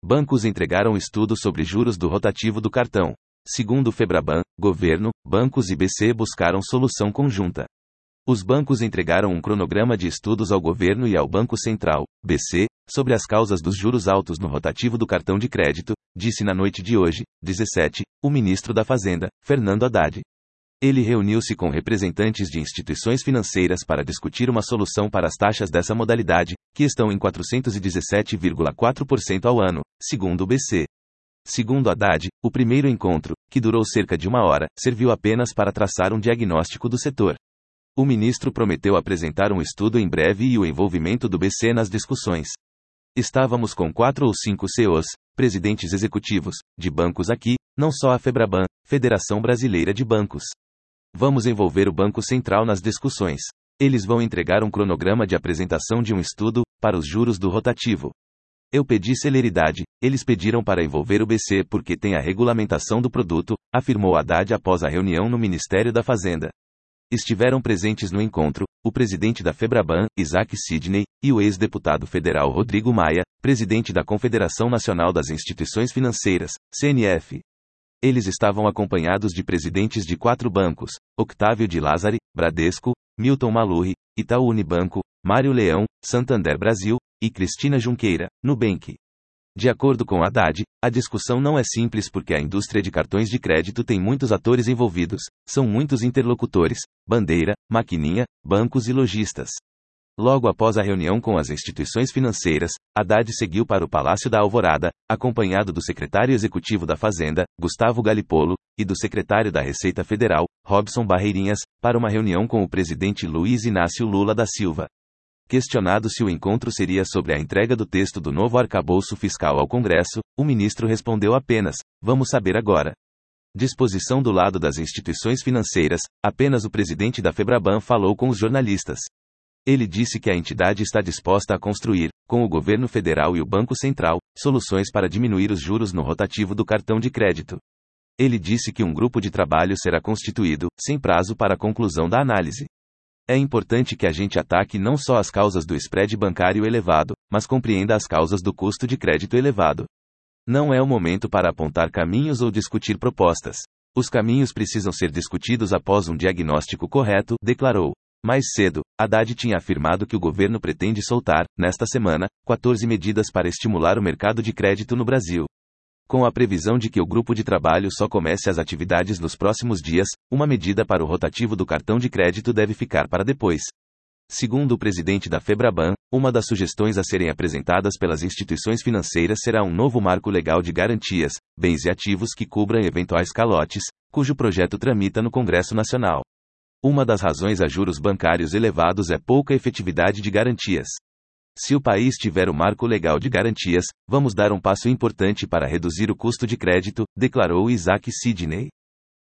Bancos entregaram estudo sobre juros do rotativo do cartão. Segundo o Febraban, governo, bancos e BC buscaram solução conjunta. Os bancos entregaram um cronograma de estudos ao governo e ao Banco Central, BC, sobre as causas dos juros altos no rotativo do cartão de crédito, disse na noite de hoje, 17, o ministro da Fazenda, Fernando Haddad. Ele reuniu-se com representantes de instituições financeiras para discutir uma solução para as taxas dessa modalidade, que estão em 417,4% ao ano, segundo o BC. Segundo Haddad, o primeiro encontro, que durou cerca de 1 hora, serviu apenas para traçar um diagnóstico do setor. O ministro prometeu apresentar um estudo em breve e o envolvimento do BC nas discussões. Estávamos com 4 ou 5 CEOs, presidentes executivos, de bancos aqui, não só a Febraban, Federação Brasileira de Bancos. Vamos envolver o Banco Central nas discussões. Eles vão entregar um cronograma de apresentação de um estudo, para os juros do rotativo. Eu pedi celeridade, eles pediram para envolver o BC porque tem a regulamentação do produto, afirmou Haddad após a reunião no Ministério da Fazenda. Estiveram presentes no encontro, o presidente da Febraban, Isaac Sidney, e o ex-deputado federal Rodrigo Maia, presidente da Confederação Nacional das Instituições Financeiras, CNF. Eles estavam acompanhados de presidentes de 4 bancos, Octávio de Lázari, Bradesco, Milton Malurri, Itaú Unibanco, Mário Leão, Santander Brasil, e Cristina Junqueira, Nubank. De acordo com Haddad, a discussão não é simples porque a indústria de cartões de crédito tem muitos atores envolvidos, são muitos interlocutores, bandeira, maquininha, bancos e lojistas. Logo após a reunião com as instituições financeiras, Haddad seguiu para o Palácio da Alvorada, acompanhado do secretário executivo da Fazenda, Gustavo Galipolo, e do secretário da Receita Federal, Robson Barreirinhas, para uma reunião com o presidente Luiz Inácio Lula da Silva. Questionado se o encontro seria sobre a entrega do texto do novo arcabouço fiscal ao Congresso, o ministro respondeu apenas: "Vamos saber agora." Disposição do lado das instituições financeiras, apenas o presidente da Febraban falou com os jornalistas. Ele disse que a entidade está disposta a construir, com o governo federal e o Banco Central, soluções para diminuir os juros no rotativo do cartão de crédito. Ele disse que um grupo de trabalho será constituído, sem prazo para a conclusão da análise. É importante que a gente ataque não só as causas do spread bancário elevado, mas compreenda as causas do custo de crédito elevado. Não é o momento para apontar caminhos ou discutir propostas. Os caminhos precisam ser discutidos após um diagnóstico correto, declarou. Mais cedo, Haddad tinha afirmado que o governo pretende soltar, nesta semana, 14 medidas para estimular o mercado de crédito no Brasil. Com a previsão de que o grupo de trabalho só comece as atividades nos próximos dias, uma medida para o rotativo do cartão de crédito deve ficar para depois. Segundo o presidente da Febraban, uma das sugestões a serem apresentadas pelas instituições financeiras será um novo marco legal de garantias, bens e ativos que cubram eventuais calotes, cujo projeto tramita no Congresso Nacional. Uma das razões a juros bancários elevados é pouca efetividade de garantias. Se o país tiver o marco legal de garantias, vamos dar um passo importante para reduzir o custo de crédito, declarou Isaac Sidney.